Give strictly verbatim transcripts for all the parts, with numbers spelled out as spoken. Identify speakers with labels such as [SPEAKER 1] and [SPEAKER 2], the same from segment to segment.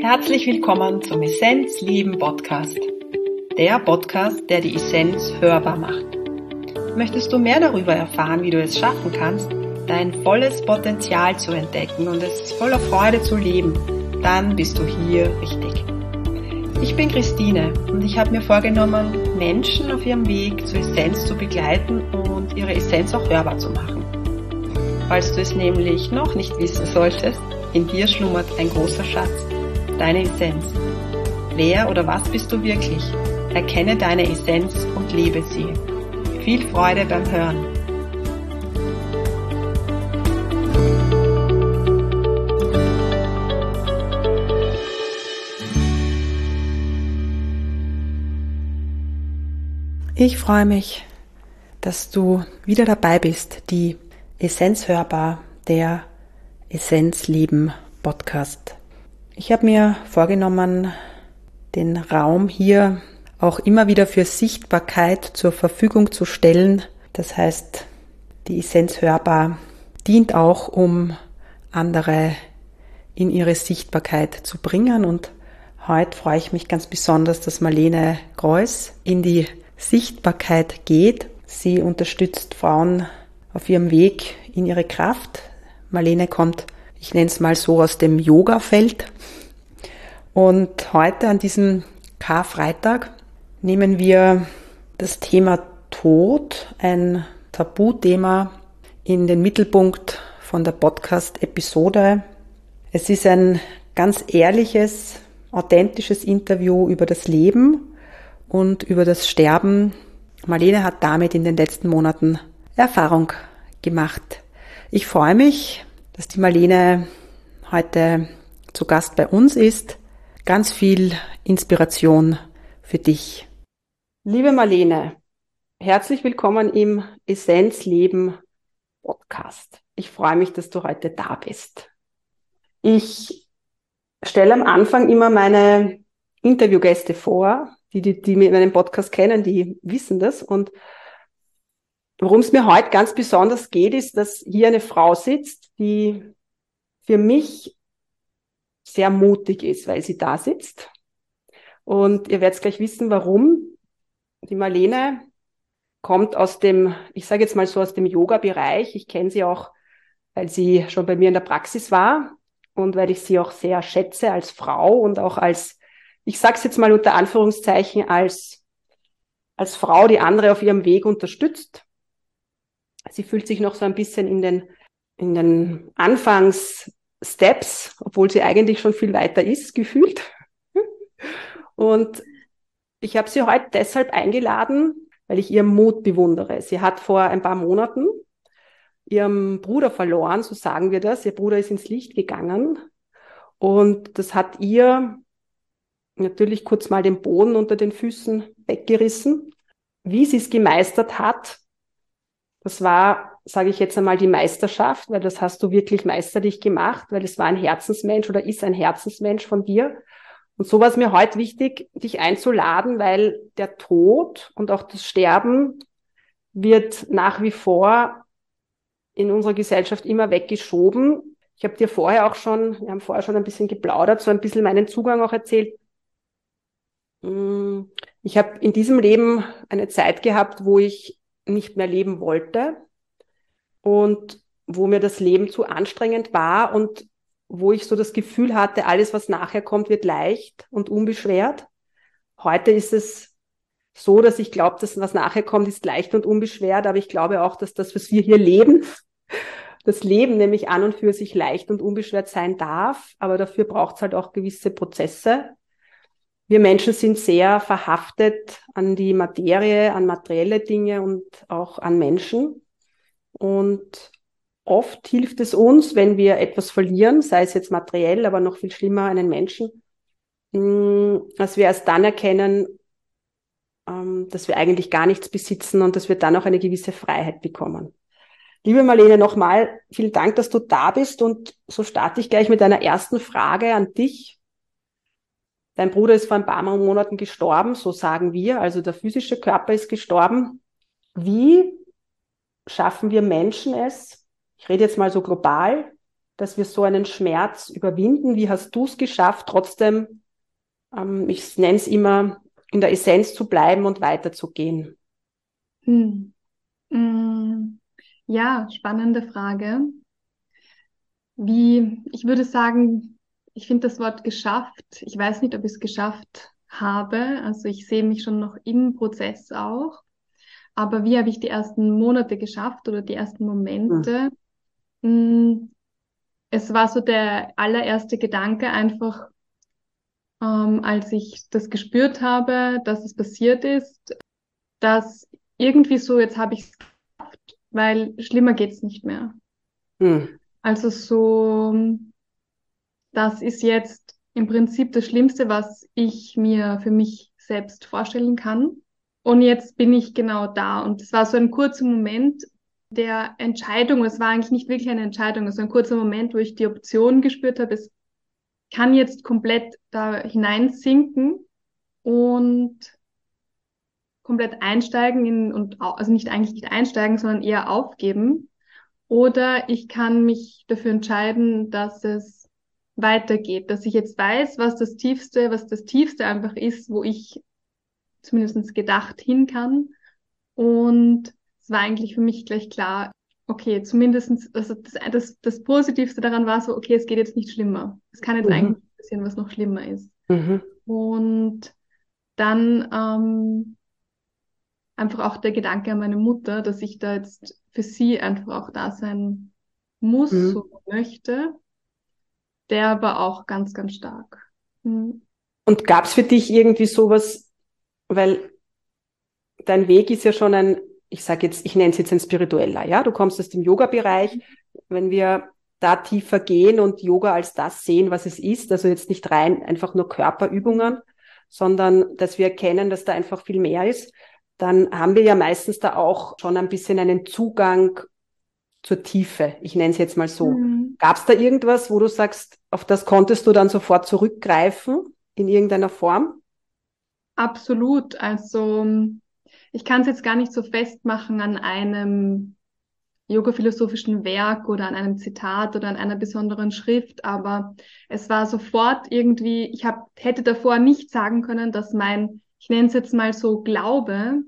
[SPEAKER 1] Herzlich willkommen zum Essenz-Leben Podcast. Der Podcast, der die Essenz hörbar macht. Möchtest du mehr darüber erfahren, wie du es schaffen kannst, dein volles Potenzial zu entdecken und es voller Freude zu leben, dann bist du hier richtig. Ich bin Christine und ich habe mir vorgenommen, Menschen auf ihrem Weg zur Essenz zu begleiten und ihre Essenz auch hörbar zu machen. Falls du es nämlich noch nicht wissen solltest, in dir schlummert ein großer Schatz, deine Essenz. Wer oder was bist du wirklich? Erkenne deine Essenz und lebe sie. Viel Freude beim Hören. Ich freue mich, dass du wieder dabei bist, die Essenz hörbar, der Essenz-Leben Podcast. Ich habe mir vorgenommen, den Raum hier auch immer wieder für Sichtbarkeit zur Verfügung zu stellen. Das heißt, die Essenz hörbar dient auch, um andere in ihre Sichtbarkeit zu bringen. Und heute freue ich mich ganz besonders, dass Marlene Greuß in die Sichtbarkeit geht. Sie unterstützt Frauen auf ihrem Weg in ihre Kraft. Marlene kommt, ich nenne es mal so, aus dem Yoga-Feld. Und heute an diesem Karfreitag nehmen wir das Thema Tod, ein Tabuthema, in den Mittelpunkt von der Podcast-Episode. Es ist ein ganz ehrliches, authentisches Interview über das Leben und über das Sterben. Marlene hat damit in den letzten Monaten Erfahrung gemacht. Ich freue mich, dass die Marlene heute zu Gast bei uns ist. Ganz viel Inspiration für dich. Liebe Marlene, herzlich willkommen im Essenz-Leben Podcast. Ich freue mich, dass du heute da bist. Ich stelle am Anfang immer meine Interviewgäste vor. Die, die, die meinen Podcast kennen, die wissen das. Und worum es mir heute ganz besonders geht, ist, dass hier eine Frau sitzt, die für mich sehr mutig ist, weil sie da sitzt. Und ihr werdet gleich wissen, warum. Die Marlene kommt aus dem, ich sage jetzt mal so, aus dem Yoga-Bereich. Ich kenne sie auch, weil sie schon bei mir in der Praxis war und weil ich sie auch sehr schätze als Frau und auch als, ich sage es jetzt mal unter Anführungszeichen, als, als Frau, die andere auf ihrem Weg unterstützt. Sie fühlt sich noch so ein bisschen in den, in den Anfangssteps, obwohl sie eigentlich schon viel weiter ist, gefühlt. Und ich habe sie heute deshalb eingeladen, weil ich ihren Mut bewundere. Sie hat vor ein paar Monaten ihren Bruder verloren, so sagen wir das. Ihr Bruder ist ins Licht gegangen und das hat ihr natürlich kurz mal den Boden unter den Füßen weggerissen. Wie sie es gemeistert hat, das war, sage ich jetzt einmal, die Meisterschaft, weil das hast du wirklich meisterlich gemacht, weil es war ein Herzensmensch oder ist ein Herzensmensch von dir. Und so war es mir heute wichtig, dich einzuladen, weil der Tod und auch das Sterben wird nach wie vor in unserer Gesellschaft immer weggeschoben. Ich habe dir vorher auch schon, wir haben vorher schon ein bisschen geplaudert, so ein bisschen meinen Zugang auch erzählt. Ich habe in diesem Leben eine Zeit gehabt, wo ich nicht mehr leben wollte und wo mir das Leben zu anstrengend war und wo ich so das Gefühl hatte, alles, was nachher kommt, wird leicht und unbeschwert. Heute ist es so, dass ich glaube, dass was nachher kommt, ist leicht und unbeschwert, aber ich glaube auch, dass das, was wir hier leben, das Leben nämlich an und für sich leicht und unbeschwert sein darf, aber dafür braucht es halt auch gewisse Prozesse. Wir Menschen sind sehr verhaftet an die Materie, an materielle Dinge und auch an Menschen. Und oft hilft es uns, wenn wir etwas verlieren, sei es jetzt materiell, aber noch viel schlimmer einen Menschen, dass wir erst dann erkennen, dass wir eigentlich gar nichts besitzen und dass wir dann auch eine gewisse Freiheit bekommen. Liebe Marlene, nochmal vielen Dank, dass du da bist und so starte ich gleich mit einer ersten Frage an dich. Dein Bruder ist vor ein paar Monaten gestorben, so sagen wir, also der physische Körper ist gestorben. Wie schaffen wir Menschen es, ich rede jetzt mal so global, dass wir so einen Schmerz überwinden? Wie hast du es geschafft, trotzdem, ähm, ich nenne es immer, in der Essenz zu bleiben und weiterzugehen?
[SPEAKER 2] Hm. Mm, Ja, spannende Frage. Wie, ich würde sagen, ich finde das Wort geschafft. Ich weiß nicht, ob ich es geschafft habe. Also ich sehe mich schon noch im Prozess auch. Aber wie habe ich die ersten Monate geschafft oder die ersten
[SPEAKER 1] Hm.
[SPEAKER 2] Momente? Mm, Es war so der allererste Gedanke einfach, ähm, als ich das gespürt habe, dass es passiert ist, dass irgendwie so, jetzt habe ich es geschafft, weil schlimmer geht's nicht mehr.
[SPEAKER 1] Hm.
[SPEAKER 2] Also so, das ist jetzt im Prinzip das Schlimmste, was ich mir für mich selbst vorstellen kann. Und jetzt bin ich genau da. Und es war so ein kurzer Moment der Entscheidung. Es war eigentlich nicht wirklich eine Entscheidung, es war ein kurzer Moment, wo ich die Option gespürt habe, es kann jetzt komplett da hineinsinken und komplett einsteigen in, und au- also nicht eigentlich nicht einsteigen, sondern eher aufgeben. Oder ich kann mich dafür entscheiden, dass es weitergeht, dass ich jetzt weiß, was das Tiefste, was das Tiefste einfach ist, wo ich zumindest gedacht hin kann. Und es war eigentlich für mich gleich klar, okay, zumindestens, also das, das, das Positivste daran war so, okay, es geht jetzt nicht schlimmer. Es kann jetzt
[SPEAKER 1] Mhm.
[SPEAKER 2] eigentlich nicht passieren, was noch schlimmer ist.
[SPEAKER 1] Mhm.
[SPEAKER 2] Und dann ähm, einfach auch der Gedanke an meine Mutter, dass ich da jetzt für sie einfach auch da sein muss,
[SPEAKER 1] Mhm.
[SPEAKER 2] so möchte, der war auch ganz, ganz stark. Mhm.
[SPEAKER 1] Und gab es für dich irgendwie sowas, weil dein Weg ist ja schon ein, ich sage jetzt, ich nenne es jetzt ein spiritueller, ja? Du kommst aus dem Yoga-Bereich. Wenn wir da tiefer gehen und Yoga als das sehen, was es ist, also jetzt nicht rein einfach nur Körperübungen, sondern dass wir erkennen, dass da einfach viel mehr ist, dann haben wir ja meistens da auch schon ein bisschen einen Zugang zur Tiefe. Ich nenne es jetzt mal so.
[SPEAKER 2] Mhm.
[SPEAKER 1] Gab es da irgendwas, wo du sagst, auf das konntest du dann sofort zurückgreifen in irgendeiner Form?
[SPEAKER 2] Absolut. Also ich kann es jetzt gar nicht so festmachen an einem yoga-philosophischen Werk oder an einem Zitat oder an einer besonderen Schrift, aber es war sofort irgendwie, ich hab, hätte davor nicht sagen können, dass mein, ich nenne es jetzt mal so, Glaube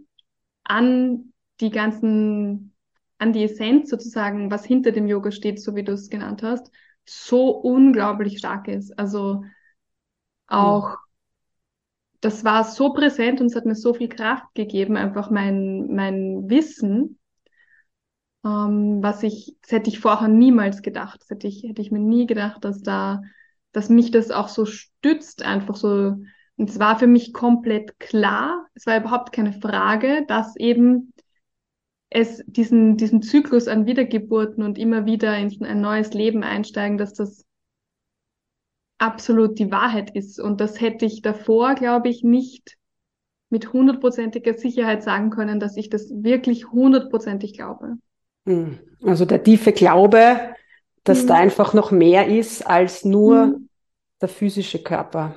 [SPEAKER 2] an die ganzen, an die Essenz sozusagen, was hinter dem Yoga steht, so wie du es genannt hast, so unglaublich stark ist. Also
[SPEAKER 1] Mhm.
[SPEAKER 2] auch, das war so präsent und es hat mir so viel Kraft gegeben, einfach mein, mein Wissen, ähm, was ich, das hätte ich vorher niemals gedacht. Das hätte ich, hätte ich mir nie gedacht, dass da, dass mich das auch so stützt, einfach so. Und es war für mich komplett klar, es war überhaupt keine Frage, dass eben es diesen, diesen Zyklus an Wiedergeburten und immer wieder in ein neues Leben einsteigen, dass das absolut die Wahrheit ist. Und das hätte ich davor, glaube ich, nicht mit hundertprozentiger Sicherheit sagen können, dass ich das wirklich hundertprozentig glaube.
[SPEAKER 1] Mhm. Also der tiefe Glaube, dass da
[SPEAKER 2] Hm.
[SPEAKER 1] einfach noch mehr ist als nur
[SPEAKER 2] Hm.
[SPEAKER 1] der physische Körper.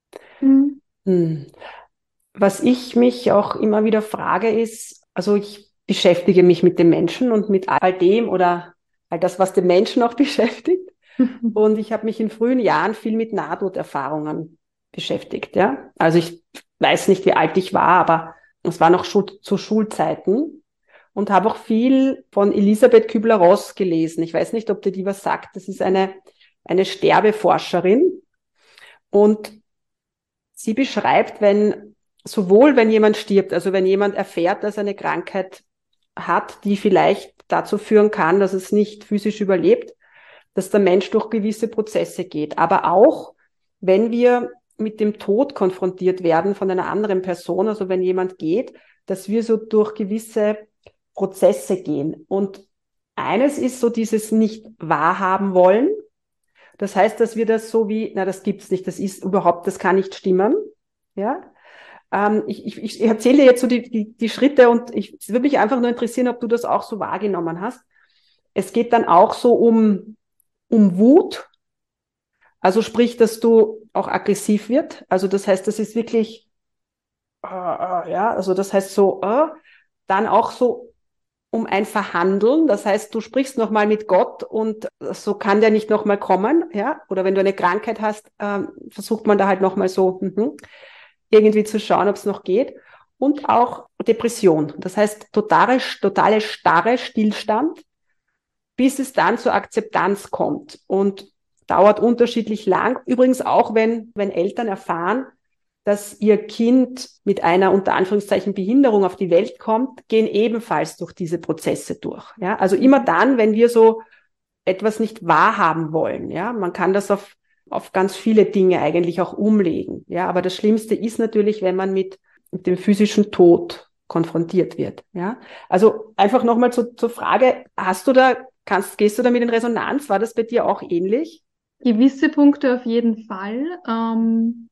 [SPEAKER 2] Hm.
[SPEAKER 1] Mhm. Was ich mich auch immer wieder frage ist, also ich beschäftige mich mit dem Menschen und mit all dem oder all das, was den Menschen auch beschäftigt. Und ich habe mich in frühen Jahren viel mit Nahtoderfahrungen beschäftigt, ja. Also ich weiß nicht, wie alt ich war, aber es war noch Schul zu Schulzeiten und habe auch viel von Elisabeth Kübler-Ross gelesen. Ich weiß nicht, ob dir die was sagt. Das ist eine, eine Sterbeforscherin und sie beschreibt, wenn sowohl wenn jemand stirbt, also wenn jemand erfährt, dass er eine Krankheit hat, die vielleicht dazu führen kann, dass es nicht physisch überlebt, dass der Mensch durch gewisse Prozesse geht. Aber auch, wenn wir mit dem Tod konfrontiert werden von einer anderen Person, also wenn jemand geht, dass wir so durch gewisse Prozesse gehen. Und eines ist so dieses nicht wahrhaben wollen. Das heißt, dass wir das so wie, na, das gibt's nicht, das ist überhaupt, das kann nicht stimmen. Ja, ähm, ich, ich, ich erzähle dir jetzt so die, die, die Schritte und ich, es würde mich einfach nur interessieren, ob du das auch so wahrgenommen hast. Es geht dann auch so um, um Wut, also sprich, dass du auch aggressiv wird. Also das heißt, das ist wirklich, äh, äh, ja, also das heißt so, äh, dann auch so um ein Verhandeln. Das heißt, du sprichst nochmal mit Gott und so kann der nicht nochmal kommen, ja. Oder wenn du eine Krankheit hast, äh, versucht man da halt nochmal so mhm, irgendwie zu schauen, ob es noch geht. Und auch Depression. Das heißt, totale, totale starre Stillstand, bis es dann zur Akzeptanz kommt. Und dauert unterschiedlich lang. Übrigens auch, wenn, wenn Eltern erfahren, dass ihr Kind mit einer unter Anführungszeichen Behinderung auf die Welt kommt, gehen ebenfalls durch diese Prozesse durch. Ja, also immer dann, wenn wir so etwas nicht wahrhaben wollen. Ja, man kann das auf auf ganz viele Dinge eigentlich auch umlegen. Ja, aber das Schlimmste ist natürlich, wenn man mit, mit dem physischen Tod konfrontiert wird. Ja, also einfach nochmal zu, zur Frage: Hast du da kannst gehst du damit in Resonanz? War das bei dir auch ähnlich?
[SPEAKER 2] Gewisse Punkte auf jeden Fall. Ähm,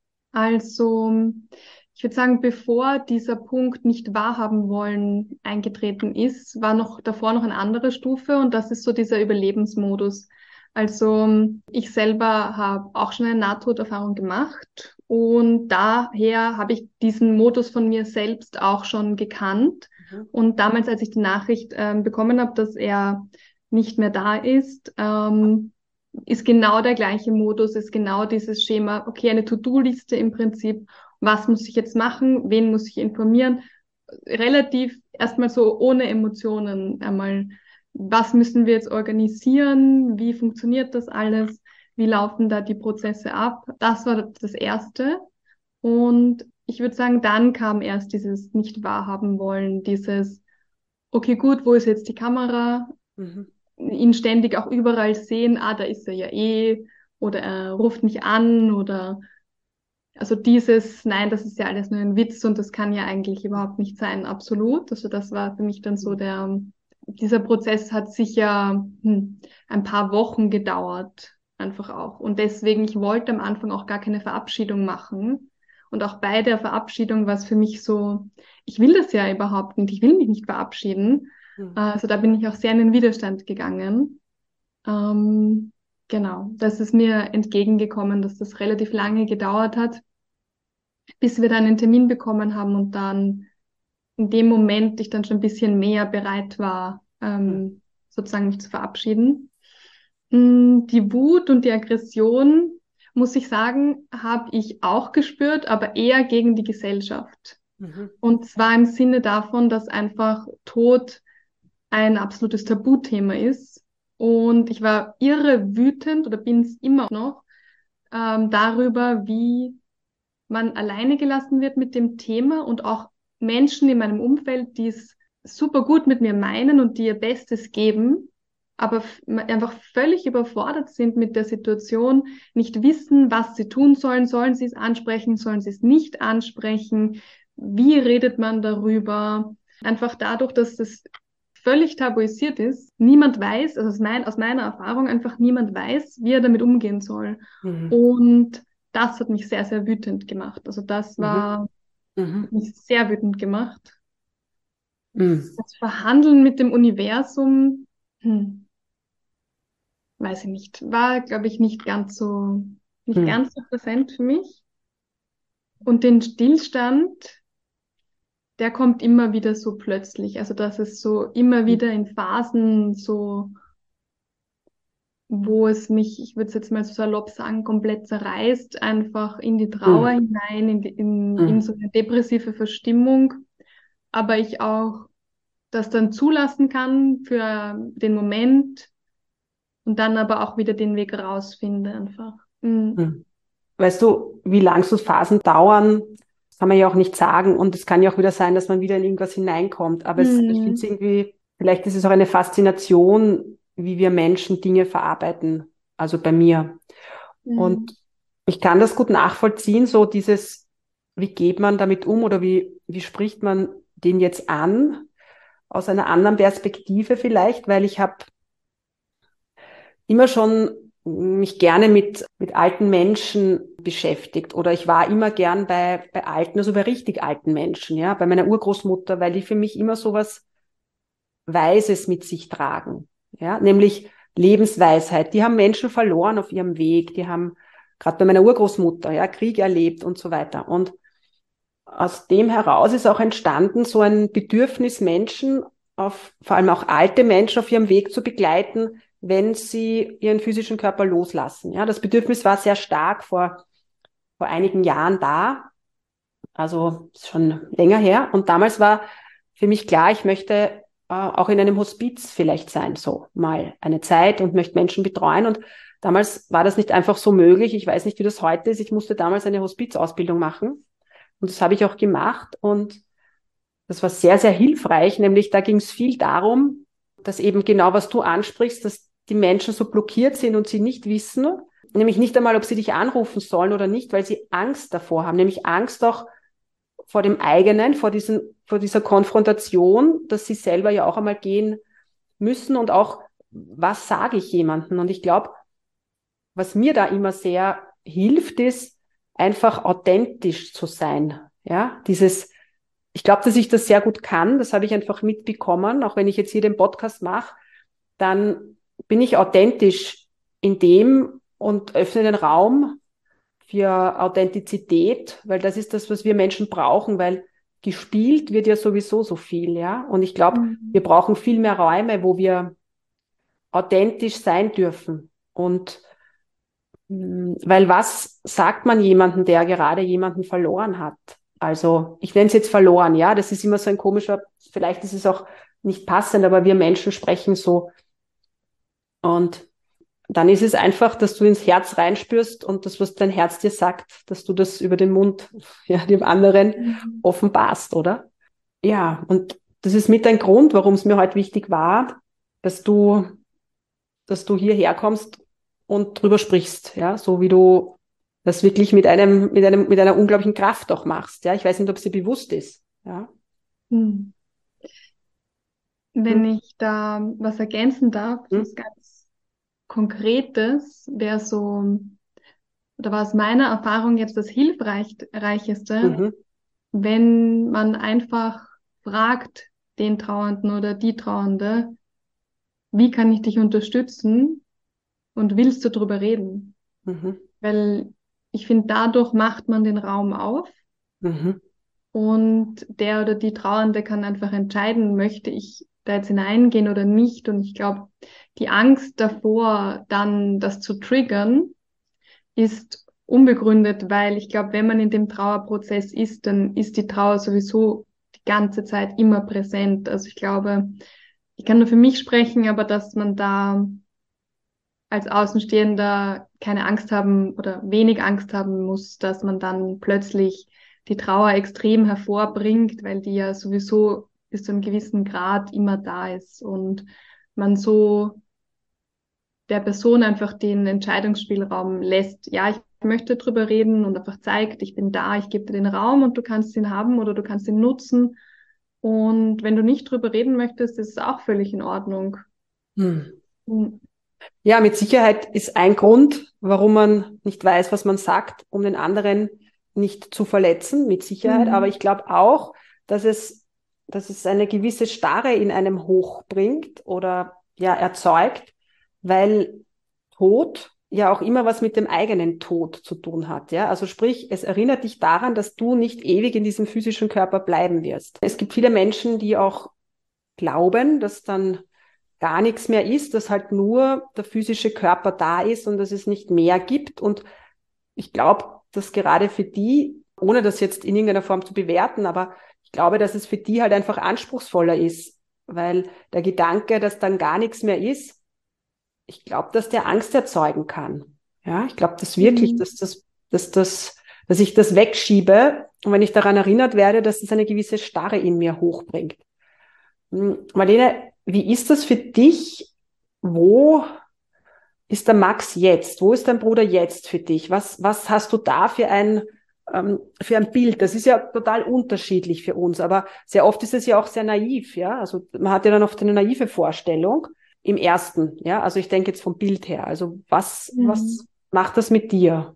[SPEAKER 2] also, ich würde sagen, bevor dieser Punkt nicht wahrhaben wollen eingetreten ist, war noch davor noch eine andere Stufe und das ist so dieser Überlebensmodus. Also, ich selber habe auch schon eine Nahtoderfahrung gemacht und daher habe ich diesen Modus von mir selbst auch schon gekannt.
[SPEAKER 1] Mhm.
[SPEAKER 2] Und damals, als ich die Nachricht ähm, bekommen habe, dass er nicht mehr da ist, ähm, ist genau der gleiche Modus, ist genau dieses Schema, okay, eine To-Do-Liste im Prinzip, was muss ich jetzt machen, wen muss ich informieren, relativ erstmal so ohne Emotionen einmal, was müssen wir jetzt organisieren, wie funktioniert das alles, wie laufen da die Prozesse ab, das war das Erste und ich würde sagen, dann kam erst dieses nicht wahrhaben wollen, dieses, okay, gut, wo ist jetzt die Kamera?
[SPEAKER 1] Mhm.
[SPEAKER 2] Ihn ständig auch überall sehen, ah, da ist er ja eh, oder er ruft mich an, oder also dieses, nein, das ist ja alles nur ein Witz und das kann ja eigentlich überhaupt nicht sein, absolut. Also das war für mich dann so der, dieser Prozess hat sicher hm, ein paar Wochen gedauert, einfach auch. Und deswegen, ich wollte am Anfang auch gar keine Verabschiedung machen. Und auch bei der Verabschiedung war es für mich so, ich will das ja überhaupt nicht, ich will mich nicht verabschieden.
[SPEAKER 1] Mhm.
[SPEAKER 2] Also da bin ich auch sehr in den Widerstand gegangen. Ähm, genau, das ist mir entgegengekommen, dass das relativ lange gedauert hat, bis wir dann einen Termin bekommen haben und dann in dem Moment ich dann schon ein bisschen mehr bereit war,
[SPEAKER 1] Mhm.
[SPEAKER 2] ähm, sozusagen mich zu verabschieden. Mm, Die Wut und die Aggression, muss ich sagen, habe ich auch gespürt, aber eher gegen die Gesellschaft.
[SPEAKER 1] Mhm.
[SPEAKER 2] Und zwar im Sinne davon, dass einfach Tod ein absolutes Tabuthema ist. Und ich war irre wütend oder bin es immer noch ähm, darüber, wie man alleine gelassen wird mit dem Thema und auch Menschen in meinem Umfeld, die es super gut mit mir meinen und die ihr Bestes geben, aber f- einfach völlig überfordert sind mit der Situation, nicht wissen, was sie tun sollen. Sollen sie es ansprechen? Sollen sie es nicht ansprechen? Wie redet man darüber? Einfach dadurch, dass das völlig tabuisiert ist, niemand weiß, also aus, mein, aus meiner Erfahrung einfach niemand weiß, wie er damit umgehen soll.
[SPEAKER 1] Mhm.
[SPEAKER 2] Und das hat mich sehr, sehr wütend gemacht. Also das
[SPEAKER 1] Mhm.
[SPEAKER 2] war,
[SPEAKER 1] Mhm.
[SPEAKER 2] hat mich sehr wütend gemacht.
[SPEAKER 1] Mhm.
[SPEAKER 2] Das Verhandeln mit dem Universum, hm, weiß ich nicht, war, glaube ich, nicht ganz so, nicht
[SPEAKER 1] Mhm.
[SPEAKER 2] ganz so präsent für mich. Und den Stillstand, der kommt immer wieder so plötzlich. Also das ist so immer wieder in Phasen so, wo es mich, ich würde es jetzt mal so salopp sagen, komplett zerreißt, einfach in die Trauer
[SPEAKER 1] Mhm.
[SPEAKER 2] hinein, in, die, in, in
[SPEAKER 1] Mhm.
[SPEAKER 2] so eine depressive Verstimmung. Aber ich auch das dann zulassen kann für den Moment und dann aber auch wieder den Weg rausfinde einfach. Mhm.
[SPEAKER 1] Mhm. Weißt du, wie lang so Phasen dauern, das kann man ja auch nicht sagen. Und es kann ja auch wieder sein, dass man wieder in irgendwas hineinkommt. Aber es, ich finde es
[SPEAKER 2] Mhm.
[SPEAKER 1] irgendwie, vielleicht ist es auch eine Faszination, wie wir Menschen Dinge verarbeiten. Also bei mir. Und
[SPEAKER 2] Mhm.
[SPEAKER 1] ich kann das gut nachvollziehen, so dieses, wie geht man damit um oder wie, wie spricht man den jetzt an? Aus einer anderen Perspektive vielleicht, weil ich habe immer schon mich gerne mit, mit alten Menschen beschäftigt oder ich war immer gern bei, bei alten, also bei richtig alten Menschen, ja, bei meiner Urgroßmutter, weil die für mich immer so was Weises mit sich tragen, ja, nämlich Lebensweisheit. Die haben Menschen verloren auf ihrem Weg, die haben gerade bei meiner Urgroßmutter, ja, Krieg erlebt und so weiter. Und aus dem heraus ist auch entstanden so ein Bedürfnis, Menschen auf vor allem auch alte Menschen auf ihrem Weg zu begleiten, wenn sie ihren physischen Körper loslassen. Ja, das Bedürfnis war sehr stark vor, vor einigen Jahren da, also ist schon länger her. Und damals war für mich klar, ich möchte äh, auch in einem Hospiz vielleicht sein, so mal eine Zeit und möchte Menschen betreuen. Und damals war das nicht einfach so möglich. Ich weiß nicht, wie das heute ist. Ich musste damals eine Hospizausbildung machen und das habe ich auch gemacht. Und das war sehr, sehr hilfreich. Nämlich da ging es viel darum, dass eben genau, was du ansprichst, dass die Menschen so blockiert sind und sie nicht wissen, nämlich nicht einmal, ob sie dich anrufen sollen oder nicht, weil sie Angst davor haben, nämlich Angst auch vor dem eigenen, vor diesen, vor dieser Konfrontation, dass sie selber ja auch einmal gehen müssen und auch, was sage ich jemandem? Und ich glaube, was mir da immer sehr hilft, ist einfach authentisch zu sein. Ja, dieses, ich glaube, dass ich das sehr gut kann. Das habe ich einfach mitbekommen. Auch wenn ich jetzt hier den Podcast mache, dann bin ich authentisch in dem und öffne den Raum für Authentizität, weil das ist das, was wir Menschen brauchen, weil gespielt wird ja sowieso so viel, ja. Und ich glaube,
[SPEAKER 2] Mhm.
[SPEAKER 1] wir brauchen viel mehr Räume, wo wir authentisch sein dürfen. Und mh, weil was sagt man jemandem, der gerade jemanden verloren hat? Also ich nenne es jetzt verloren, ja. Das ist immer so ein komischer, vielleicht ist es auch nicht passend, aber wir Menschen sprechen so. Und dann ist es einfach, dass du ins Herz reinspürst und das, was dein Herz dir sagt, dass du das über den Mund, ja, dem anderen
[SPEAKER 2] Mhm.
[SPEAKER 1] offenbarst, oder? Ja, und das ist mit ein Grund, warum es mir heute wichtig war, dass du, dass du hierher kommst und drüber sprichst, ja, so wie du das wirklich mit einem, mit einem, mit einer unglaublichen Kraft auch machst, ja. Ich weiß nicht, ob sie bewusst ist, ja.
[SPEAKER 2] Mhm. Wenn
[SPEAKER 1] Hm?
[SPEAKER 2] ich da was ergänzen darf,
[SPEAKER 1] Hm?
[SPEAKER 2] was ganz Konkretes wäre so, oder war aus meiner Erfahrung jetzt das Hilfreichste,
[SPEAKER 1] Mhm.
[SPEAKER 2] wenn man einfach fragt, den Trauernden oder die Trauernde, wie kann ich dich unterstützen und willst du drüber reden?
[SPEAKER 1] Mhm.
[SPEAKER 2] Weil ich finde, dadurch macht man den Raum auf
[SPEAKER 1] Mhm.
[SPEAKER 2] und der oder die Trauernde kann einfach entscheiden, möchte ich da jetzt hineingehen oder nicht. Und ich glaube, die Angst davor, dann das zu triggern, ist unbegründet, weil ich glaube, wenn man in dem Trauerprozess ist, dann ist die Trauer sowieso die ganze Zeit immer präsent. Also ich glaube, ich kann nur für mich sprechen, aber dass man da als Außenstehender keine Angst haben oder wenig Angst haben muss, dass man dann plötzlich die Trauer extrem hervorbringt, weil die ja sowieso bis zu einem gewissen Grad immer da ist und man so der Person einfach den Entscheidungsspielraum lässt. Ja, ich möchte drüber reden und einfach zeigt, ich bin da, ich gebe dir den Raum und du kannst ihn haben oder du kannst ihn nutzen. Und wenn du nicht drüber reden möchtest, ist es auch völlig in Ordnung.
[SPEAKER 1] Hm.
[SPEAKER 2] Mhm.
[SPEAKER 1] Ja, mit Sicherheit ist ein Grund, warum man nicht weiß, was man sagt, um den anderen nicht zu verletzen, mit Sicherheit. Aber ich glaube auch, dass es, dass es eine gewisse Starre in einem hochbringt oder ja erzeugt, weil Tod ja auch immer was mit dem eigenen Tod zu tun hat. Ja, also sprich, es erinnert dich daran, dass du nicht ewig in diesem physischen Körper bleiben wirst. Es gibt viele Menschen, die auch glauben, dass dann gar nichts mehr ist, dass halt nur der physische Körper da ist und dass es nicht mehr gibt. Und ich glaube, dass gerade für die, ohne das jetzt in irgendeiner Form zu bewerten, aber ich glaube, dass es für die halt einfach anspruchsvoller ist, weil der Gedanke, dass dann gar nichts mehr ist, ich glaube, dass der Angst erzeugen kann. Ja, ich glaube das wirklich,
[SPEAKER 2] Mhm.
[SPEAKER 1] dass das, dass das, dass ich das wegschiebe und wenn ich daran erinnert werde, dass es eine gewisse Starre in mir hochbringt. Hm, Marlene, wie ist das für dich? Wo ist der Max jetzt? Wo ist dein Bruder jetzt für dich? Was, was hast du da für ein, ähm, für ein Bild? Das ist ja total unterschiedlich für uns, aber sehr oft ist es ja auch sehr naiv, ja. Also man hat ja dann oft eine naive Vorstellung im ersten, ja. Also ich denke jetzt vom Bild her. Also was,
[SPEAKER 2] Mhm.
[SPEAKER 1] was macht das mit dir?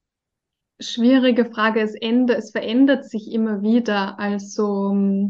[SPEAKER 2] Schwierige Frage. Es ändert, es verändert sich immer wieder. Also,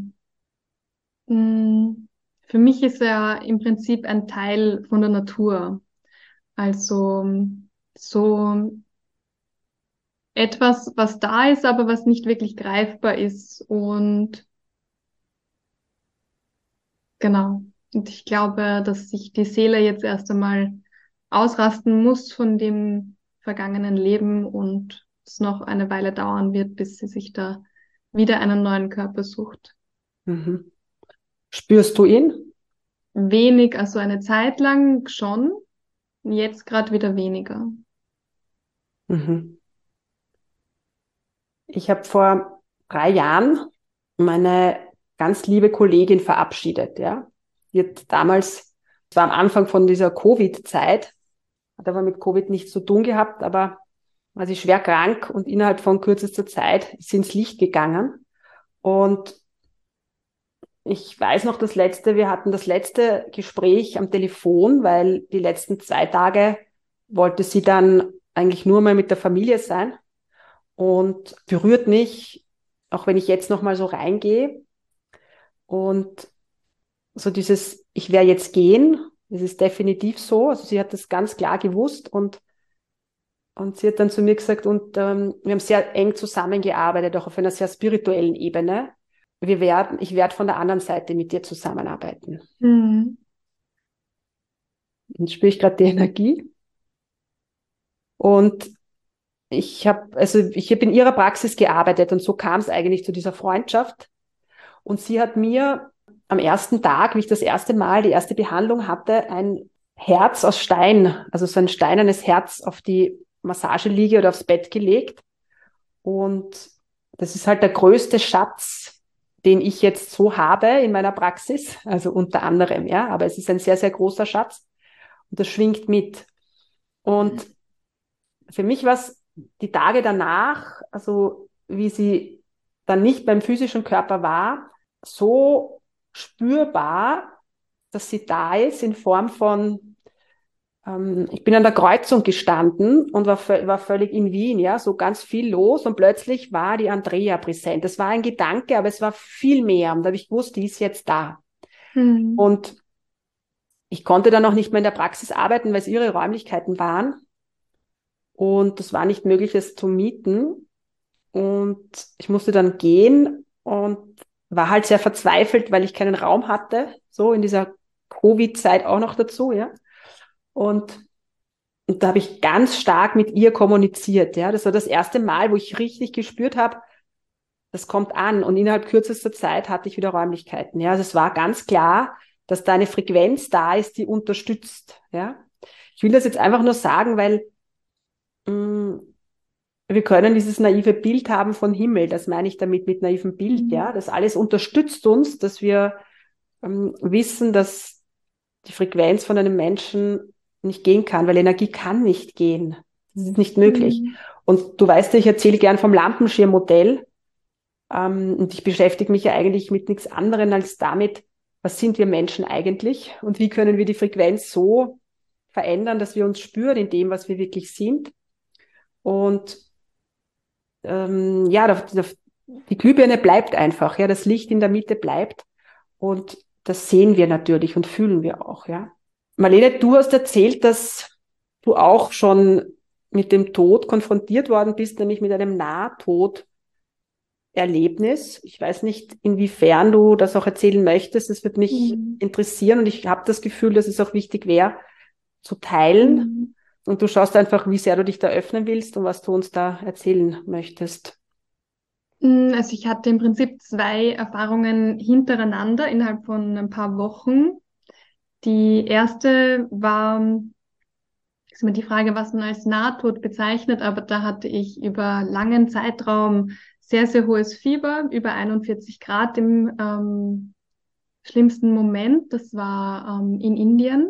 [SPEAKER 2] mh, für mich ist er im Prinzip ein Teil von der Natur. Also, so etwas, was da ist, aber was nicht wirklich greifbar ist. Und genau. Und ich glaube, dass sich die Seele jetzt erst einmal ausrasten muss von dem vergangenen Leben und es noch eine Weile dauern wird, bis sie sich da wieder einen neuen Körper sucht.
[SPEAKER 1] Mhm. Spürst du ihn?
[SPEAKER 2] Wenig, also eine Zeit lang schon, jetzt gerade wieder weniger.
[SPEAKER 1] Mhm. Ich habe vor drei Jahren meine ganz liebe Kollegin verabschiedet, ja. Die hat damals, es war am Anfang von dieser Covid-Zeit, hat aber mit Covid nichts zu tun gehabt, aber war sie schwer krank und innerhalb von kürzester Zeit ist sie ins Licht gegangen. Und ich weiß noch das letzte, wir hatten das letzte Gespräch am Telefon, weil die letzten zwei Tage wollte sie dann eigentlich nur mal mit der Familie sein und berührt mich, auch wenn ich jetzt noch mal so reingehe und so dieses, ich werde jetzt gehen, das ist definitiv so, also sie hat das ganz klar gewusst und und sie hat dann zu mir gesagt, und ähm, wir haben sehr eng zusammengearbeitet, auch auf einer sehr spirituellen Ebene. Wir werden, ich werde von der anderen Seite mit dir zusammenarbeiten.
[SPEAKER 2] Mhm.
[SPEAKER 1] Und spüre ich gerade die Energie. Und ich habe, also ich habe in ihrer Praxis gearbeitet und so kam es eigentlich zu dieser Freundschaft. Und sie hat mir am ersten Tag, wie ich das erste Mal die erste Behandlung hatte, ein Herz aus Stein, also so ein steinernes Herz auf die Massageliege oder aufs Bett gelegt. Und das ist halt der größte Schatz, den ich jetzt so habe in meiner Praxis, also unter anderem, ja, aber es ist ein sehr, sehr großer Schatz und das schwingt mit. Und für mich war es die Tage danach, also wie sie dann nicht beim physischen Körper war, so spürbar, dass sie da ist in Form von, ähm, ich bin an der Kreuzung gestanden und war, war völlig in Wien, ja, so ganz viel los und plötzlich war die Andrea präsent. Das war ein Gedanke, aber es war viel mehr und da habe ich gewusst, die ist jetzt da.
[SPEAKER 2] Mhm.
[SPEAKER 1] Und ich konnte dann auch nicht mehr in der Praxis arbeiten, weil es ihre Räumlichkeiten waren und es war nicht möglich, es zu mieten. Und ich musste dann gehen und war halt sehr verzweifelt, weil ich keinen Raum hatte, so in dieser Covid-Zeit auch noch dazu, ja. Und, und da habe ich ganz stark mit ihr kommuniziert, ja. Das war das erste Mal, wo ich richtig gespürt habe, das kommt an. Und innerhalb kürzester Zeit hatte ich wieder Räumlichkeiten, ja. Also es war ganz klar, dass da eine Frequenz da ist, die unterstützt, ja. Ich will das jetzt einfach nur sagen, weil mh, wir können dieses naive Bild haben von Himmel, das meine ich damit mit naivem Bild, ja. Das alles unterstützt uns, dass wir ähm, wissen, dass die Frequenz von einem Menschen nicht gehen kann, weil Energie kann nicht gehen. Das ist nicht möglich.
[SPEAKER 2] Mhm.
[SPEAKER 1] Und du weißt ja, ich erzähle gern vom Lampenschirmmodell ähm, und ich beschäftige mich ja eigentlich mit nichts anderem als damit, was sind wir Menschen eigentlich und wie können wir die Frequenz so verändern, dass wir uns spüren in dem, was wir wirklich sind. Und ähm, ja, da, da, die Glühbirne bleibt einfach, ja, das Licht in der Mitte bleibt und das sehen wir natürlich und fühlen wir auch, ja. Marlene, du hast erzählt, dass du auch schon mit dem Tod konfrontiert worden bist, nämlich mit einem Nahtoderlebnis. Ich weiß nicht, inwiefern du das auch erzählen möchtest. Das wird mich
[SPEAKER 2] Mhm.
[SPEAKER 1] interessieren und ich habe das Gefühl, dass es auch wichtig wäre, zu teilen.
[SPEAKER 2] Mhm.
[SPEAKER 1] Und du schaust einfach, wie sehr du dich da öffnen willst und was du uns da erzählen möchtest.
[SPEAKER 2] Mm, Also ich hatte im Prinzip zwei Erfahrungen hintereinander innerhalb von ein paar Wochen. Die erste war, ist immer die Frage, was man als Nahtod bezeichnet, aber da hatte ich über langen Zeitraum sehr, sehr hohes Fieber, über einundvierzig Grad im ähm, schlimmsten Moment. Das war ähm, in Indien.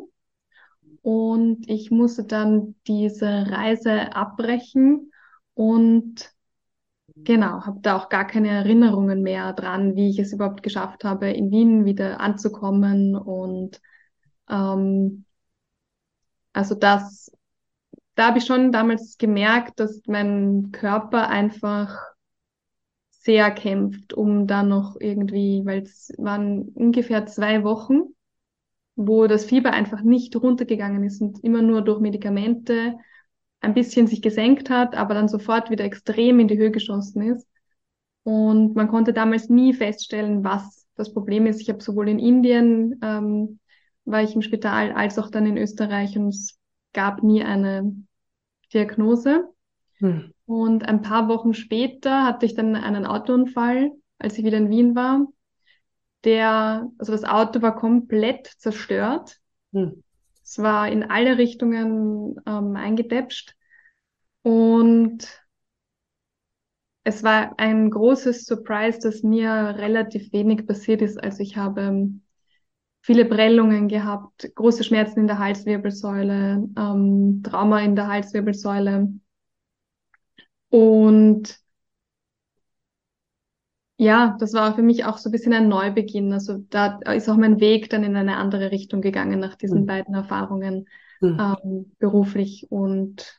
[SPEAKER 2] Und ich musste dann diese Reise abbrechen und genau, habe da auch gar keine Erinnerungen mehr dran, wie ich es überhaupt geschafft habe, in Wien wieder anzukommen. Und ähm, also das, da habe ich schon damals gemerkt, dass mein Körper einfach sehr kämpft, um da noch irgendwie, weil es waren ungefähr zwei Wochen, wo das Fieber einfach nicht runtergegangen ist und immer nur durch Medikamente ein bisschen sich gesenkt hat, aber dann sofort wieder extrem in die Höhe geschossen ist. Und man konnte damals nie feststellen, was das Problem ist, ich habe sowohl in Indien ähm, war ich im Spital, als auch dann in Österreich und es gab nie eine Diagnose.
[SPEAKER 1] Hm.
[SPEAKER 2] Und ein paar Wochen später hatte ich dann einen Autounfall, als ich wieder in Wien war. Der, also das Auto war komplett zerstört.
[SPEAKER 1] Hm.
[SPEAKER 2] Es war in alle Richtungen ähm, eingedäpscht. Und es war ein großes Surprise, dass mir relativ wenig passiert ist. Also ich habe ähm, viele Prellungen gehabt, große Schmerzen in der Halswirbelsäule, ähm, Trauma in der Halswirbelsäule. Und ja, das war für mich auch so ein bisschen ein Neubeginn. Also da ist auch mein Weg dann in eine andere Richtung gegangen nach diesen
[SPEAKER 1] Hm.
[SPEAKER 2] beiden Erfahrungen,
[SPEAKER 1] Hm.
[SPEAKER 2] ähm, beruflich. Und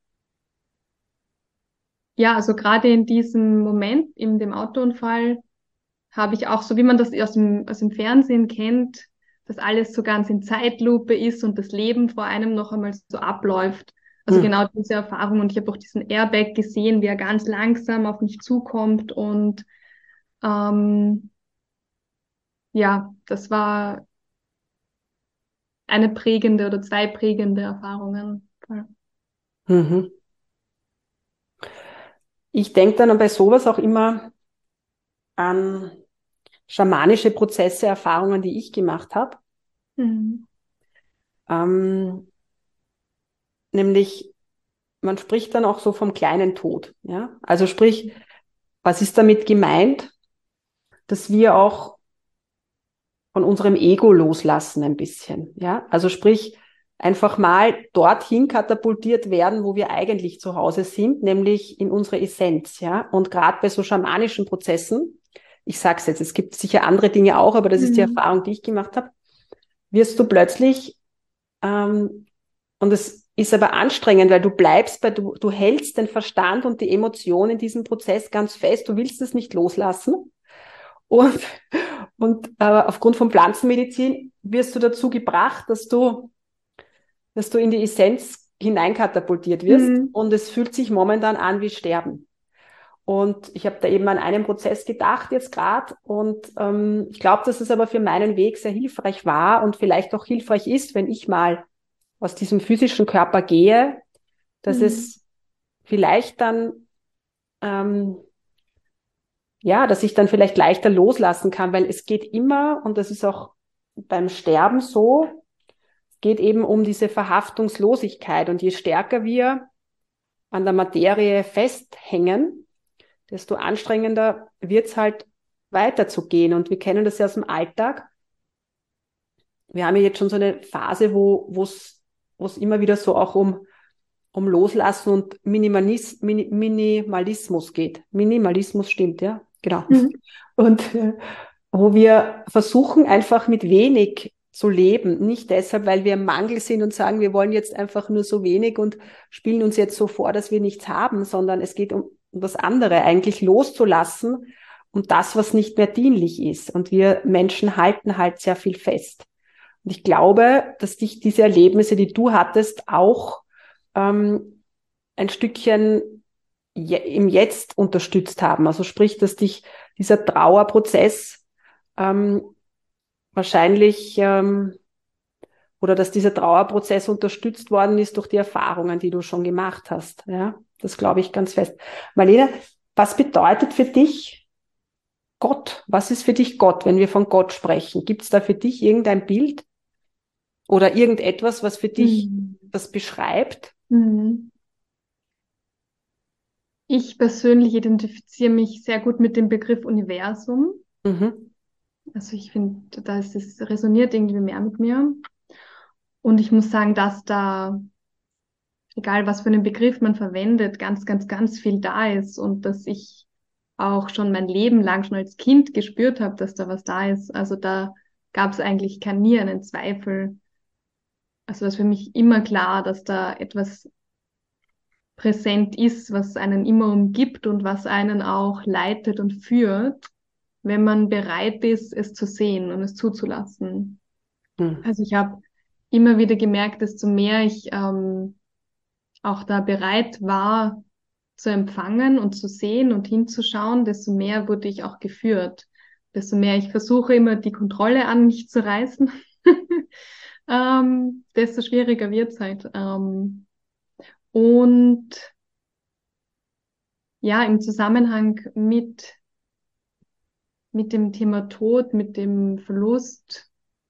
[SPEAKER 2] ja, also gerade in diesem Moment, in dem Autounfall, habe ich auch, so wie man das aus dem, aus dem Fernsehen kennt, dass alles so ganz in Zeitlupe ist und das Leben vor einem noch einmal so abläuft. Also
[SPEAKER 1] Hm.
[SPEAKER 2] genau diese Erfahrung. Und ich habe auch diesen Airbag gesehen, wie er ganz langsam auf mich zukommt. Und ähm, ja, das war eine prägende oder zwei prägende Erfahrungen. Ja.
[SPEAKER 1] Mhm. Ich denke dann bei sowas auch immer an schamanische Prozesse, Erfahrungen, die ich gemacht habe.
[SPEAKER 2] Mhm.
[SPEAKER 1] Ähm, nämlich, man spricht dann auch so vom kleinen Tod. Ja? Also sprich, was ist damit gemeint? Dass wir auch von unserem Ego loslassen ein bisschen. Ja? Also sprich, einfach mal dorthin katapultiert werden, wo wir eigentlich zu Hause sind, nämlich in unsere Essenz. Ja? Und gerade bei so schamanischen Prozessen, ich sage es jetzt, es gibt sicher andere Dinge auch, aber das ist die
[SPEAKER 2] Mhm.
[SPEAKER 1] Erfahrung, die ich gemacht habe, wirst du plötzlich, ähm, und es ist aber anstrengend, weil du bleibst bei, du, du hältst den Verstand und die Emotionen in diesem Prozess ganz fest, du willst es nicht loslassen. Und, und äh, aufgrund von Pflanzenmedizin wirst du dazu gebracht, dass du, dass du in die Essenz hineinkatapultiert wirst.
[SPEAKER 2] Mhm.
[SPEAKER 1] Und es fühlt sich momentan an wie Sterben. Und ich habe da eben an einen Prozess gedacht jetzt gerade. Und ähm, ich glaube, dass es aber für meinen Weg sehr hilfreich war und vielleicht auch hilfreich ist, wenn ich mal aus diesem physischen Körper gehe, dass
[SPEAKER 2] Mhm.
[SPEAKER 1] es vielleicht dann ähm, ja, dass ich dann vielleicht leichter loslassen kann, weil es geht immer, und das ist auch beim Sterben so, geht eben um diese Verhaftungslosigkeit. Und je stärker wir an der Materie festhängen, desto anstrengender wird es halt weiterzugehen. Und wir kennen das ja aus dem Alltag. Wir haben ja jetzt schon so eine Phase, wo es wo es immer wieder so auch um, um Loslassen und Minimalis, Mini, Minimalismus geht. Minimalismus stimmt, ja, genau.
[SPEAKER 2] Mhm.
[SPEAKER 1] Und äh, wo wir versuchen, einfach mit wenig zu leben. Nicht deshalb, weil wir im Mangel sind und sagen, wir wollen jetzt einfach nur so wenig und spielen uns jetzt so vor, dass wir nichts haben, sondern es geht um das andere, eigentlich loszulassen und das, was nicht mehr dienlich ist. Und wir Menschen halten halt sehr viel fest. Und ich glaube, dass dich diese Erlebnisse, die du hattest, auch ähm, ein Stückchen je, im Jetzt unterstützt haben. Also sprich, dass dich dieser Trauerprozess ähm, wahrscheinlich ähm, oder dass dieser Trauerprozess unterstützt worden ist durch die Erfahrungen, die du schon gemacht hast. Ja, das glaube ich ganz fest. Marlene, was bedeutet für dich Gott? Was ist für dich Gott, wenn wir von Gott sprechen? Gibt es da für dich irgendein Bild oder irgendetwas, was für dich
[SPEAKER 2] Mhm.
[SPEAKER 1] das beschreibt?
[SPEAKER 2] Mhm. Ich persönlich identifiziere mich sehr gut mit dem Begriff Universum.
[SPEAKER 1] Mhm.
[SPEAKER 2] Also ich finde, da ist es resoniert irgendwie mehr mit mir. Und ich muss sagen, dass da, egal was für einen Begriff man verwendet, ganz, ganz, ganz viel da ist und dass ich auch schon mein Leben lang, schon als Kind gespürt habe, dass da was da ist. Also da gab es eigentlich kein nie einen Zweifel. Also das ist für mich immer klar, dass da etwas präsent ist, was einen immer umgibt und was einen auch leitet und führt, wenn man bereit ist, es zu sehen und es zuzulassen.
[SPEAKER 1] Mhm.
[SPEAKER 2] Also ich habe immer wieder gemerkt, desto mehr ich ähm, auch da bereit war zu empfangen und zu sehen und hinzuschauen, desto mehr wurde ich auch geführt. desto mehr ich versuche, immer die Kontrolle an mich zu reißen, ähm, desto schwieriger wird's halt. Ähm, und ja, im Zusammenhang mit, mit dem Thema Tod, mit dem Verlust,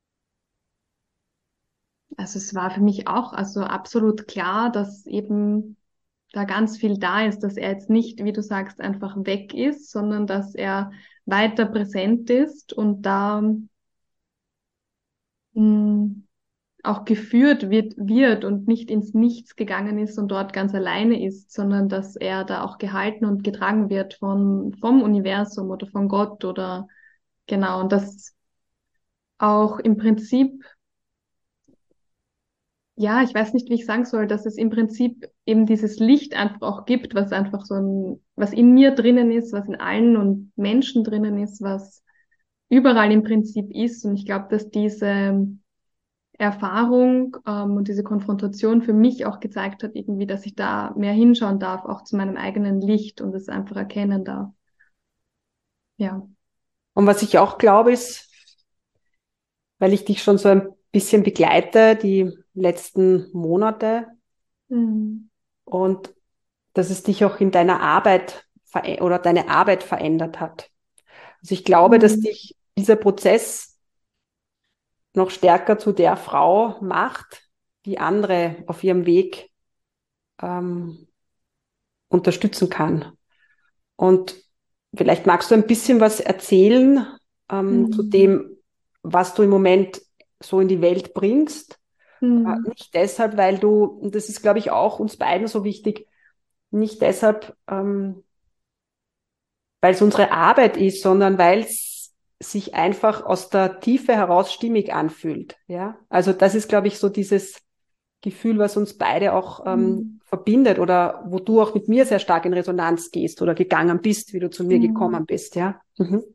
[SPEAKER 2] also es war für mich auch also absolut klar, dass eben da ganz viel da ist, dass er jetzt nicht, wie du sagst, einfach weg ist, sondern dass er weiter präsent ist und da mh, auch geführt wird, wird und nicht ins Nichts gegangen ist und dort ganz alleine ist, sondern dass er da auch gehalten und getragen wird von, vom Universum oder von Gott oder genau. Und dass auch im Prinzip, ja, ich weiß nicht, wie ich sagen soll, dass es im Prinzip eben dieses Licht einfach auch gibt, was einfach so ein, was in mir drinnen ist, was in allen und Menschen drinnen ist, was überall im Prinzip ist. Und ich glaube, dass diese Erfahrung ähm, und diese Konfrontation für mich auch gezeigt hat, irgendwie, dass ich da mehr hinschauen darf, auch zu meinem eigenen Licht und es einfach erkennen darf. Ja.
[SPEAKER 1] Und was ich auch glaube, ist, weil ich dich schon so ein bisschen begleite, die letzten Monate,
[SPEAKER 2] Mhm.
[SPEAKER 1] und dass es dich auch in deiner Arbeit ver- oder deine Arbeit verändert hat. Also ich glaube, dass
[SPEAKER 2] Mhm.
[SPEAKER 1] dich dieser Prozess noch stärker zu der Frau macht, die andere auf ihrem Weg ähm, unterstützen kann. Und vielleicht magst du ein bisschen was erzählen ähm, zu
[SPEAKER 2] Mhm.
[SPEAKER 1] dem, was du im Moment so in die Welt bringst. Äh,
[SPEAKER 2] Mhm.
[SPEAKER 1] nicht deshalb, weil du, und das ist, glaube ich, auch uns beiden so wichtig, nicht deshalb, ähm, weil es unsere Arbeit ist, sondern weil es sich einfach aus der Tiefe heraus stimmig anfühlt. Ja, also das ist, glaube ich, so dieses Gefühl, was uns beide auch ähm,
[SPEAKER 2] Mhm.
[SPEAKER 1] verbindet oder wo du auch mit mir sehr stark in Resonanz gehst oder gegangen bist, wie du zu mir
[SPEAKER 2] Mhm.
[SPEAKER 1] gekommen bist. Ja. Mhm.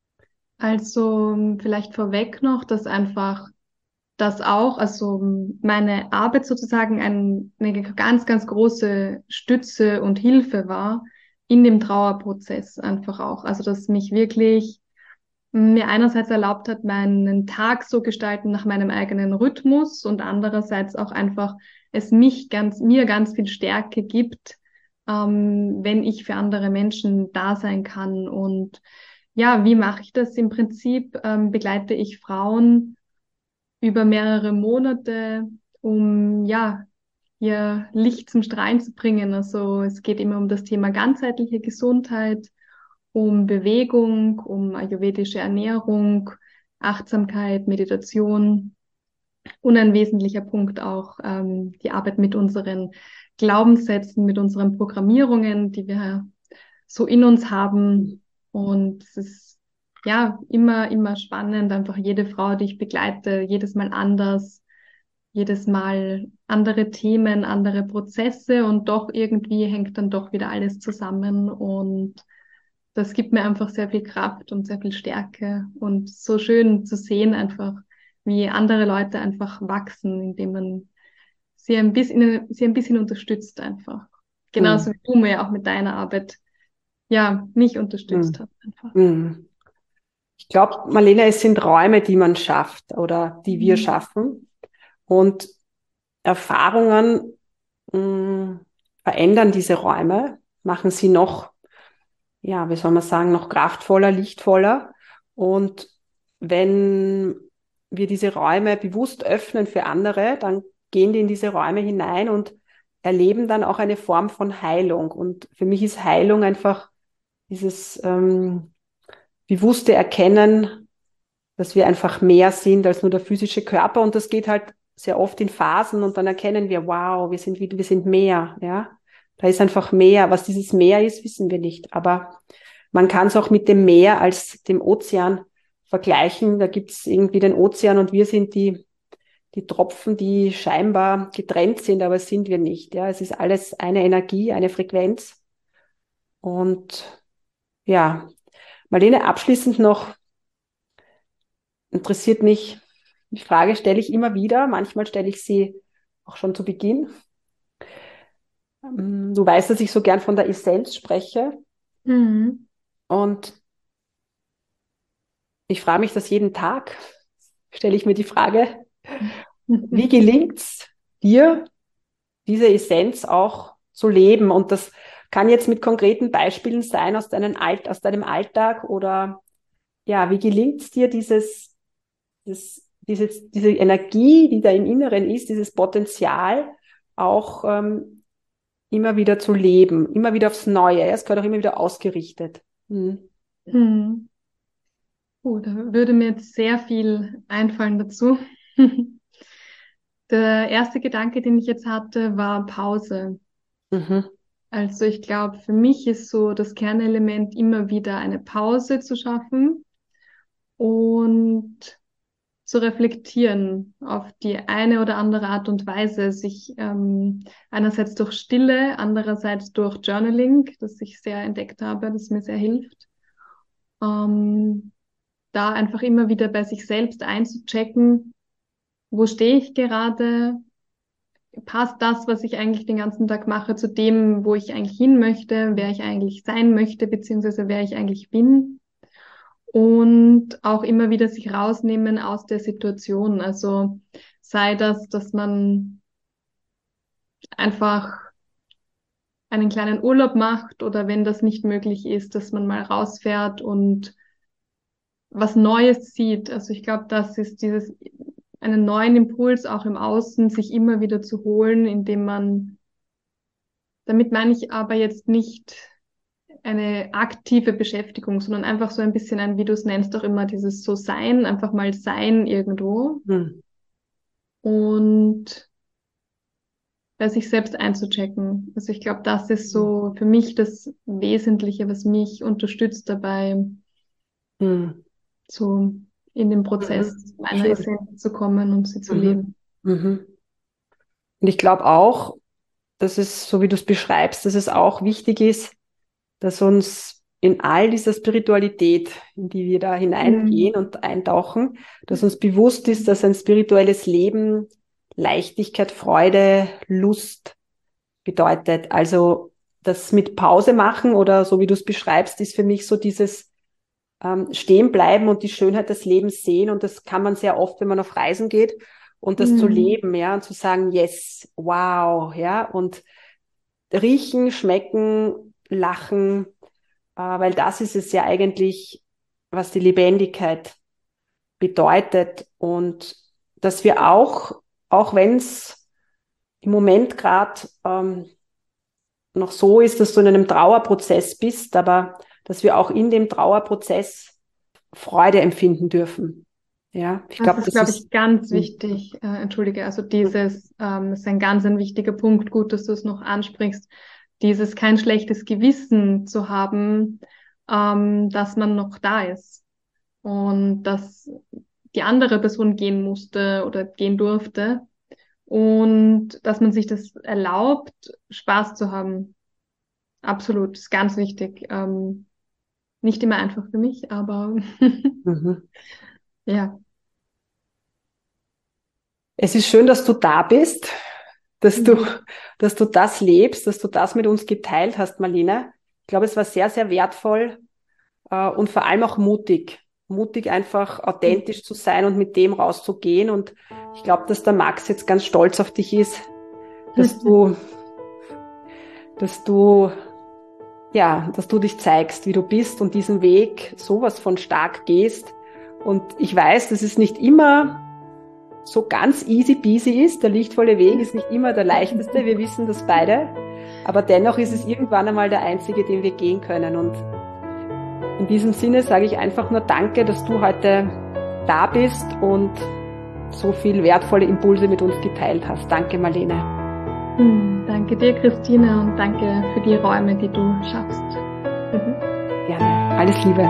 [SPEAKER 2] Also ähm, vielleicht vorweg noch, dass einfach das auch, also ähm, meine Arbeit sozusagen ein, eine ganz, ganz große Stütze und Hilfe war in dem Trauerprozess einfach auch. Also dass mich wirklich mir einerseits erlaubt hat, meinen Tag so gestalten nach meinem eigenen Rhythmus und andererseits auch einfach es mich ganz, mir ganz viel Stärke gibt, ähm, wenn ich für andere Menschen da sein kann. Und ja, wie mache ich das? Im Prinzip ähm, begleite ich Frauen über mehrere Monate, um ja ihr Licht zum Strahlen zu bringen. Also es geht immer um das Thema ganzheitliche Gesundheit, um Bewegung, um ayurvedische Ernährung, Achtsamkeit, Meditation und ein wesentlicher Punkt auch ähm, die Arbeit mit unseren Glaubenssätzen, mit unseren Programmierungen, die wir so in uns haben. Und es ist ja immer, immer spannend, einfach jede Frau, die ich begleite, jedes Mal anders, jedes Mal andere Themen, andere Prozesse und doch irgendwie hängt dann doch wieder alles zusammen und das gibt mir einfach sehr viel Kraft und sehr viel Stärke und so schön zu sehen einfach, wie andere Leute einfach wachsen, indem man sie ein bisschen, sie ein bisschen unterstützt einfach. Genauso
[SPEAKER 1] Mhm.
[SPEAKER 2] wie du mir auch mit deiner Arbeit, ja, mich unterstützt
[SPEAKER 1] Mhm.
[SPEAKER 2] hast einfach.
[SPEAKER 1] Mhm. Ich glaube, Marlene, es sind Räume, die man schafft oder die wir
[SPEAKER 2] Mhm.
[SPEAKER 1] schaffen. Und Erfahrungen mh, verändern diese Räume, machen sie noch, ja, wie soll man sagen, noch kraftvoller, lichtvoller. Und wenn wir diese Räume bewusst öffnen für andere, dann gehen die in diese Räume hinein und erleben dann auch eine Form von Heilung. Und für mich ist Heilung einfach dieses ähm, bewusste Erkennen, dass wir einfach mehr sind als nur der physische Körper. Und das geht halt sehr oft in Phasen und dann erkennen wir, wow, wir sind, wir sind mehr, ja. Da ist einfach mehr. Was dieses Meer ist, wissen wir nicht. Aber man kann es auch mit dem Meer als dem Ozean vergleichen. Da gibt es irgendwie den Ozean und wir sind die, die Tropfen, die scheinbar getrennt sind, aber sind wir nicht. Ja, es ist alles eine Energie, eine Frequenz. Und ja, Marlene, abschließend noch interessiert mich, die Frage stelle ich immer wieder, manchmal stelle ich sie auch schon zu Beginn. Ähm, Du weißt, dass ich so gern von der Essenz spreche
[SPEAKER 2] Mhm.
[SPEAKER 1] und ich frage mich das jeden Tag, stelle ich mir die Frage, wie gelingt es dir, diese Essenz auch zu leben? Und das kann jetzt mit konkreten Beispielen sein aus deinem, Alt, aus deinem Alltag oder ja, wie gelingt es dir, dieses, das, diese, diese Energie, die da im Inneren ist, dieses Potenzial auch ähm, immer wieder zu leben, immer wieder aufs Neue. Ja? Es gehört auch immer wieder ausgerichtet. Hm.
[SPEAKER 2] Hm. Oh, da würde mir jetzt sehr viel einfallen dazu. Der erste Gedanke, den ich jetzt hatte, war Pause.
[SPEAKER 1] Mhm.
[SPEAKER 2] Also ich glaube, für mich ist so das Kernelement immer wieder eine Pause zu schaffen und zu reflektieren auf die eine oder andere Art und Weise, sich ähm, einerseits durch Stille, andererseits durch Journaling, das ich sehr entdeckt habe, das mir sehr hilft, ähm, da einfach immer wieder bei sich selbst einzuchecken, wo stehe ich gerade, passt das, was ich eigentlich den ganzen Tag mache, zu dem, wo ich eigentlich hin möchte, wer ich eigentlich sein möchte, beziehungsweise wer ich eigentlich bin. Und auch immer wieder sich rausnehmen aus der Situation. Also sei das, dass man einfach einen kleinen Urlaub macht oder wenn das nicht möglich ist, dass man mal rausfährt und was Neues sieht. Also ich glaube, das ist dieses, einen neuen Impuls auch im Außen, sich immer wieder zu holen, indem man, damit meine ich aber jetzt nicht eine aktive Beschäftigung, sondern einfach so ein bisschen ein, wie du es nennst, auch immer dieses so Sein, einfach mal sein irgendwo
[SPEAKER 1] Hm.
[SPEAKER 2] und bei sich selbst einzuchecken. Also ich glaube, das ist so für mich das Wesentliche, was mich unterstützt dabei,
[SPEAKER 1] Hm.
[SPEAKER 2] so in den
[SPEAKER 1] Mhm.
[SPEAKER 2] Prozess meiner
[SPEAKER 1] Schön.
[SPEAKER 2] Essenz zu kommen und sie zu
[SPEAKER 1] Mhm.
[SPEAKER 2] leben.
[SPEAKER 1] Mhm. Und ich glaube auch, dass es, so wie du es beschreibst, dass es auch wichtig ist, dass uns in all dieser Spiritualität, in die wir da hineingehen
[SPEAKER 2] Mhm.
[SPEAKER 1] und eintauchen, dass uns bewusst ist, dass ein spirituelles Leben Leichtigkeit, Freude, Lust bedeutet. Also das mit Pause machen oder so wie du es beschreibst, ist für mich so dieses ähm, Stehen bleiben und die Schönheit des Lebens sehen. Und das kann man sehr oft, wenn man auf Reisen geht und das zu
[SPEAKER 2] Mhm.
[SPEAKER 1] leben, ja, und zu sagen, yes, wow, ja, und riechen, schmecken, lachen, äh, weil das ist es ja eigentlich, was die Lebendigkeit bedeutet und dass wir auch, auch wenn es im Moment gerade ähm, noch so ist, dass du in einem Trauerprozess bist, aber dass wir auch in dem Trauerprozess Freude empfinden dürfen. Ja, ich
[SPEAKER 2] Das
[SPEAKER 1] glaube,
[SPEAKER 2] ist,
[SPEAKER 1] das
[SPEAKER 2] glaube ich,
[SPEAKER 1] ist,
[SPEAKER 2] ganz
[SPEAKER 1] hm,
[SPEAKER 2] wichtig. Äh, entschuldige, also dieses ähm, ist ein ganz ein wichtiger Punkt. Gut, dass du es noch ansprichst. Dieses kein schlechtes Gewissen zu haben, ähm, dass man noch da ist und dass die andere Person gehen musste oder gehen durfte und dass man sich das erlaubt, Spaß zu haben. Absolut, ist ganz wichtig. Ähm, nicht immer einfach für mich, aber
[SPEAKER 1] mhm.
[SPEAKER 2] ja.
[SPEAKER 1] Es ist schön, dass du da bist, dass du,
[SPEAKER 2] Mhm.
[SPEAKER 1] dass du das lebst, dass du das mit uns geteilt hast, Marlene. Ich glaube, es war sehr, sehr wertvoll, äh, und vor allem auch mutig. Mutig einfach authentisch zu sein und mit dem rauszugehen. Und ich glaube, dass der Max jetzt ganz stolz auf dich ist, dass du, dass du, ja, dass du dich zeigst, wie du bist und diesen Weg sowas von stark gehst. Und ich weiß, dass es nicht immer so ganz easy peasy ist. Der lichtvolle Weg ist nicht immer der leichteste. Wir wissen das beide. Aber dennoch ist es irgendwann einmal der einzige, den wir gehen können. Und in diesem Sinne sage ich einfach nur Danke, dass du heute da bist und so viel wertvolle Impulse mit uns geteilt hast. Danke, Marlene.
[SPEAKER 2] Hm, danke dir, Christine, und danke für die Räume, die du schaffst. Mhm.
[SPEAKER 1] Gerne. Alles Liebe.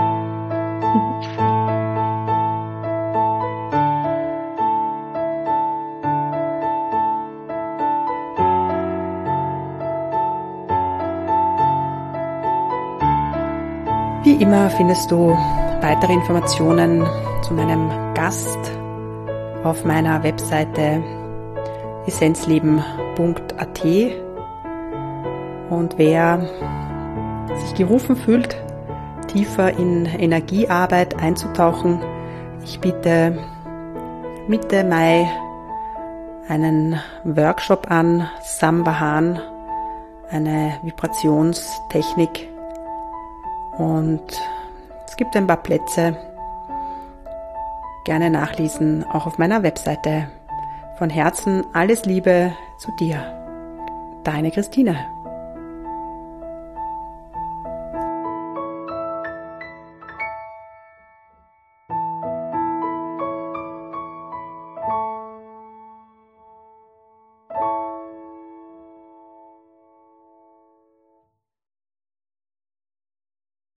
[SPEAKER 1] Wie immer findest du weitere Informationen zu meinem Gast auf meiner Webseite essenzleben punkt a t. Und wer sich gerufen fühlt, tiefer in Energiearbeit einzutauchen. Ich biete Mitte Mai einen Workshop an, Samvahan, eine Vibrationstechnik, und es gibt ein paar Plätze. Gerne nachlesen, auch auf meiner Webseite. Von Herzen alles Liebe zu dir. Deine Christine.